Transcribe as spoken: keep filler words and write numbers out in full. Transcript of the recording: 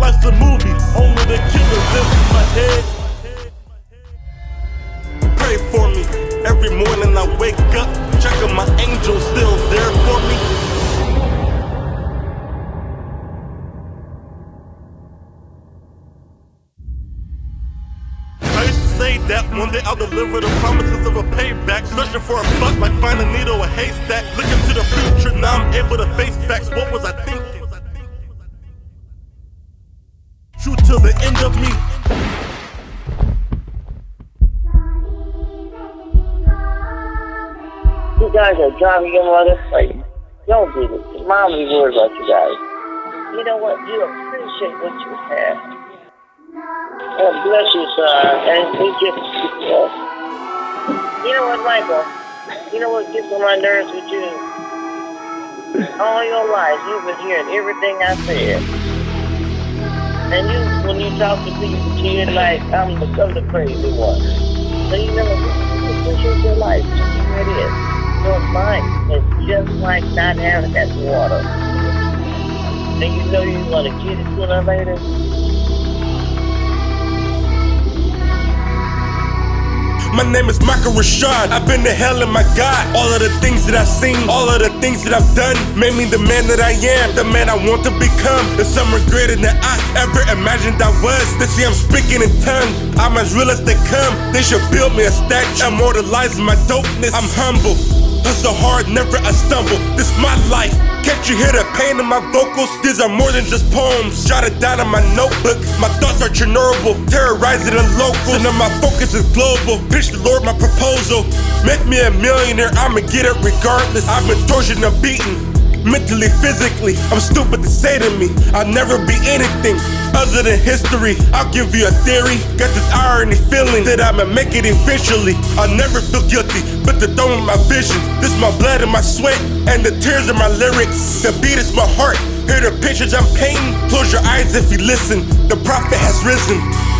life's a movie, only the killer lives in my head. Pray for me, every morning I wake up, checking my angel still there for me. I used to say that one day I'll deliver the promises of a payback. Searching for a buck like find a needle in a haystack. Looking to the future, now I'm able to face facts. What was I thinking? True till the end of me. You guys are driving your mother crazy. Don't do this. Your mom will be worried about you guys. You know what? You appreciate what you have. God bless you, son. And we just, uh, you know what, Michael? You know what gets on my nerves with you? All your life, you've been hearing everything I said. And you, when you talk to people, you're like, I'm the, I'm the crazy one. So you know, you appreciate your life. It is. Your mind is just like not having that water. And you know you're going to get it sooner or later. My name is Michael Rashad. I've been to hell and my God. All of the things that I've seen, all of the things that I've done made me the man that I am, the man I want to become. There's somewhere greater than I ever imagined I was. They see I'm speaking in tongue, I'm as real as they come. They should build me a statue, immortalizing my dopeness. I'm humble, hustle hard, never I stumble. This my life. Can't you hear the pain in my vocals? These are more than just poems, jotted down in my notebook. My thoughts are Chernobyl, terrorizing the locals. So now my focus is global. Pitch the Lord my proposal. Make me a millionaire, I'ma get it regardless. I've been tortured and beaten, mentally, physically. I'm stupid to say to me, I'll never be anything other than history. I'll give you a theory. Got this irony feeling that I'ma make it eventually. I'll never feel guilty, but the dome of my vision. This my blood and my sweat, and the tears of my lyrics. The beat is my heart, hear the pictures I'm painting. Close your eyes if you listen, the prophet has risen.